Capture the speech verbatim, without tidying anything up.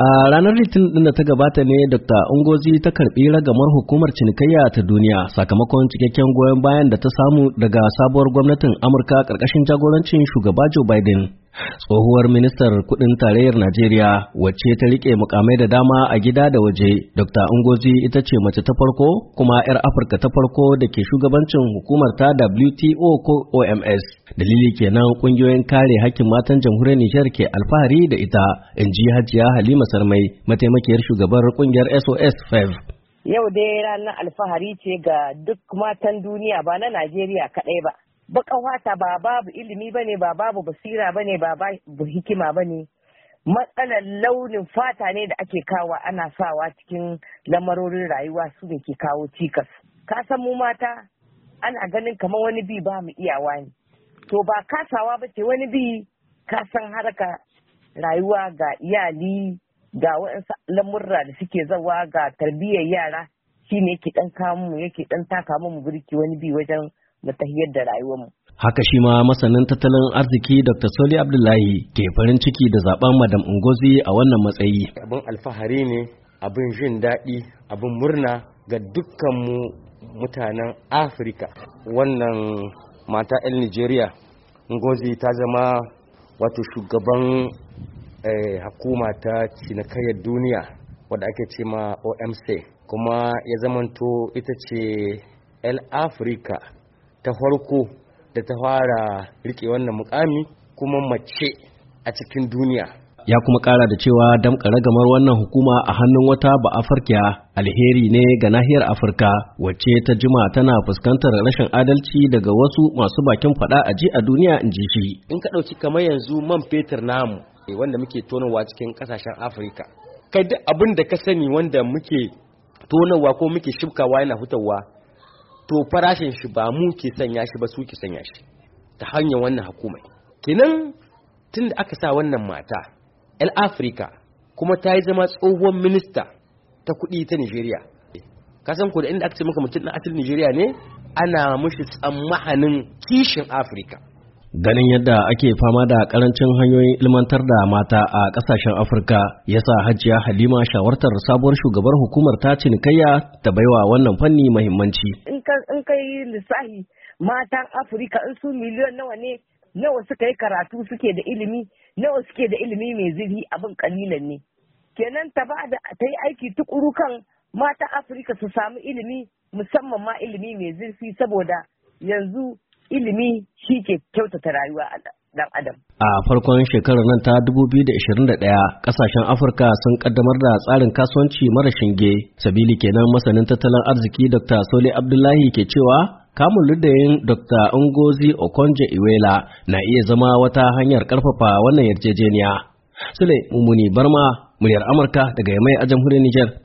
A ranar Litinin ɗin da ta gabata ne Dokta Ngozi ta karɓi ragamar hukumar cinikayya ta duniya sakamakon cikakken goyon bayan da ta samu daga sabuwar gwamnatin Amurka ƙarƙashin jagorancin shugaba Joe Biden. Tsohuwar ministar kuɗin tarayyar Najeriya wacce ta riƙe mukamai da dama a gida da waje, Dokta Ngozi ita ce mace ta farko kuma 'yar Afirka ta farko da ke shugabancin hukumar ta W T O ko O M S. Dalili kenan ƙungiyoyin kare hakkin matan jamhuriyar Nijar ke alfahari da ita, in ji Hajiya Halima Sarmai, mataimakiyar shugabar ƙungiyar S O S F E V. Yau dai ranar alfahari ce ga duk matan duniya, ba na Najeriya kaɗai ba. Baƙar wata ba babu ilimi ba ne, ba babu basira ba ne, ba babu hikima ba ne. Matsalar launin fata ne da ake kawo ana sawa cikin lamarorin rayuwa su ne ke kawo cikas. Ka san mu mata ana ganin kamar wani bi ba mu iyawa ne. To ba kasawa ba ce, wani bi ka san harka rayuwa ga iyali, ga waɗansu lamurra da suke zawa, ga tarbiyyar yara shine yake ɗan kamu yake ɗan taka mu birki wani bi wajen mu tahiyar da rayuwarmu. Haka shi ma masanin tattalin arziki Doctor Soli Abdullahi ke farin ciki da zaben Madam Ngozi a wannan matsayi. Abin alfahari ne, abin jin daɗi, abin murna ga dukkanmu mutanen Afirka. Wannan mata 'yan Nigeria, Ngozi ta zama wato shugaban eh, hukuma ta cinikayyar duniya wadda ake ce ma O M C, kuma ya zamanto ita ce 'yan Afirka ta farko da ta fara rike wannan mukami kuma mace a cikin duniya. Ya kuma kara da cewa damƙa ragamar wannan hukuma a hannun wata ba'afirkiya alheri ne ga nahiyar Afirka wacce ta jima tana fuskantar rashin adalci daga wasu masu bakin fada a ji a duniya, in ji shi. In ka ɗauki kamar yanzu man fetur namu wanda muke tonowa cikin ƙasashen Afirka, kai duk abin da ka sani wanda muke tonowa ko muke shibkawa yana fitowa, to farashin shi ba mu ke sanya shi ba, su ke sanya shi ta hanyar wannan hukumai. Kenan tun da aka sa wannan mata 'yan Afirka kuma ta yi zama tsohuwar minista ta kuɗi ta Nigeria, ka san ko da inda aka ce maka mutum na asalin Nigeria ne, ana mushi tsammanin kishin Afirka. Ganin yadda ake fama da karancin hanyoyin ilmantar da mata a ƙasashen Afirka ya sa Hajiya Halima shawartar sabuwar shugabar hukumar ta cinikayya ta baiwa wannan fanni muhimmanci. In ka yi lissahi matan Afirka in su miliyon nawa ne, nawa suka yi karatu suke da ilimi, nawa suke da ilimi mai zurfi, abin kalilan ne. Kenan ta ba da ta yi aiki tukuru kan matan Afirka su samu ilimi, musamman ma ilimi mai zurfi, saboda yanzu ilimi shi ke kyautata rayuwa a dan adam. A farkon shekarar nan ta dubu biyu da ashirin da ɗaya, kasashen Afirka sun kaddamar da tsarin kasuwanci mara shinge. Sabili kenan masanin tattalin arziki Doctor Soli Abdullahi ke cewa kamun ludayin Doctor Ngozi Okonjo-Iweala na iya zama wata hanyar karfafa wannan yarjejeniya. Sule Mumuni Barma, muryar Amurka daga Yamai a jamhuriyar Nijar.